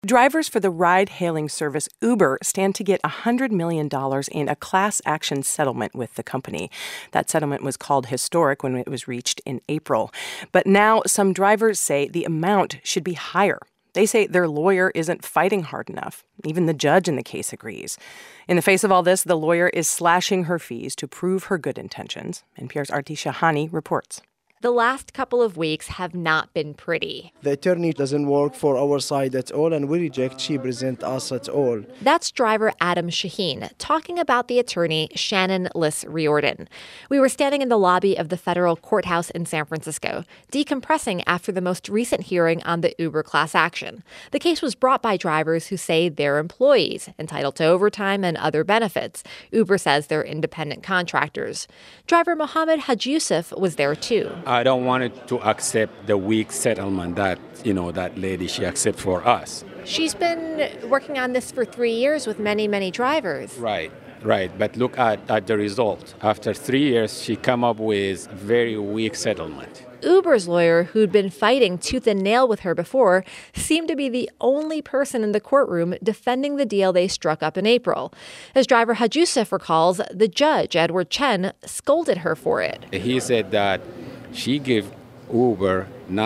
Drivers for the ride-hailing service Uber stand to get $100 million in a class action settlement with the company. That settlement was called historic when it was reached in April. But now some drivers say the amount should be higher. They say their lawyer isn't fighting hard enough. Even the judge in the case agrees. In the face of all this, the lawyer is slashing her fees to prove her good intentions. NPR's Aarti Shahani reports. The last couple of weeks have not been pretty. The attorney doesn't work for our side at all, and we reject she present us at all. That's driver Adam Shaheen talking about the attorney Shannon Liss Riordan. We were standing in the lobby of the federal courthouse in San Francisco, decompressing after the most recent hearing on the Uber class action. The case was brought by drivers who say they're employees, entitled to overtime and other benefits. Uber says they're independent contractors. Driver Mohammed Haj Yusuf was there too. I don't want it to accept the weak settlement that, that lady, she accept for us. She's been working on this for 3 years with many, many drivers. Right. But look at the result. After 3 years, she come up with very weak settlement. Uber's lawyer, who'd been fighting tooth and nail with her before, seemed to be the only person in the courtroom defending the deal they struck up in April. As driver Haj Yusuf recalls, the judge, Edward Chen, scolded her for it. He said that she gave Uber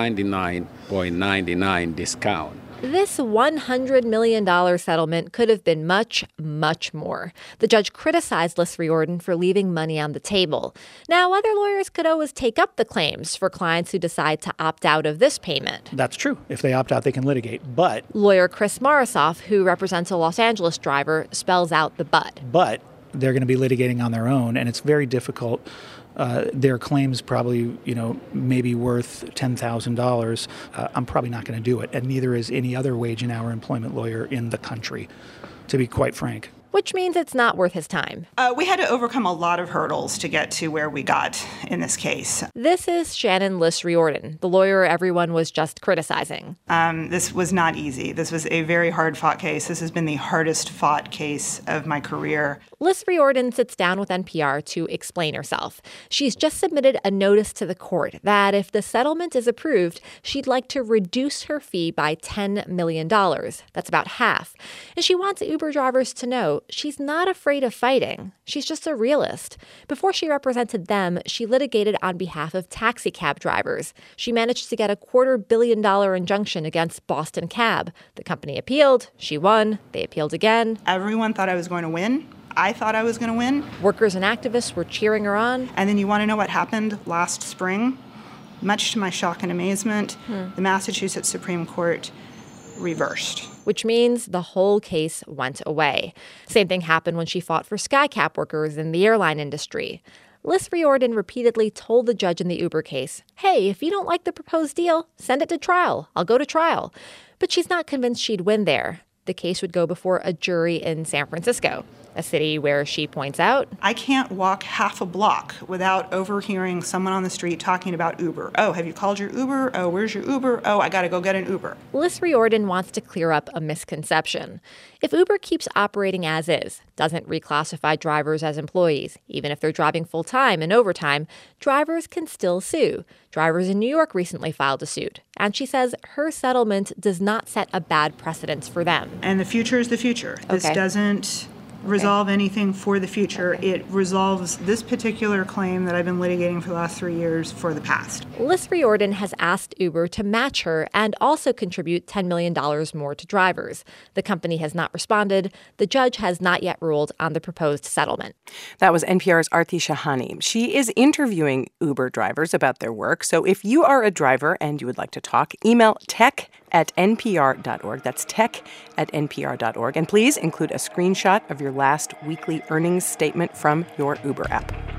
99.99 discount. This $100 million settlement could have been much, much more. The judge criticized Liss Riordan for leaving money on the table. Now, other lawyers could always take up the claims for clients who decide to opt out of this payment. That's true. If they opt out, they can litigate. But lawyer Chris Morisoff, who represents a Los Angeles driver, spells out the but. But they're going to be litigating on their own, and it's very difficult. Their claims probably, maybe worth $10,000. I'm probably not going to do it, and neither is any other wage and hour employment lawyer in the country, to be quite frank. Which means it's not worth his time. We had to overcome a lot of hurdles to get to where we got in this case. This is Shannon Liss Riordan, the lawyer everyone was just criticizing. This was not easy. This was a very hard-fought case. This has been the hardest-fought case of my career. Liss Riordan sits down with NPR to explain herself. She's just submitted a notice to the court that if the settlement is approved, she'd like to reduce her fee by $10 million. That's about half. And she wants Uber drivers to know she's not afraid of fighting. She's just a realist. Before she represented them, she litigated on behalf of taxi cab drivers. She managed to get a $250 million injunction against Boston Cab. The company appealed. She won. They appealed again. Everyone thought I was going to win. I thought I was going to win. Workers and activists were cheering her on. And then you want to know what happened last spring? Much to my shock and amazement, the Massachusetts Supreme Court reversed. Which means the whole case went away. Same thing happened when she fought for SkyCap workers in the airline industry. Liss Riordan repeatedly told the judge in the Uber case, hey, if you don't like the proposed deal, send it to trial. I'll go to trial. But she's not convinced she'd win there. The case would go before a jury in San Francisco, a city where she points out, I can't walk half a block without overhearing someone on the street talking about Uber. Oh, have you called your Uber? Oh, where's your Uber? Oh, I got to go get an Uber. Liss Riordan wants to clear up a misconception. If Uber keeps operating as is, doesn't reclassify drivers as employees, even if they're driving full-time and overtime, drivers can still sue. Drivers in New York recently filed a suit. And she says her settlement does not set a bad precedence for them. And the future is the future. This doesn't resolve anything for the future. It resolves this particular claim that I've been litigating for the last 3 years for the past. Liss Riordan has asked Uber to match her and also contribute $10 million more to drivers. The company has not responded. The judge has not yet ruled on the proposed settlement. That was NPR's Aarti Shahani. She is interviewing Uber drivers about their work. So if you are a driver and you would like to talk, email tech@npr.org. That's tech@npr.org. And please include a screenshot of your last weekly earnings statement from your Uber app.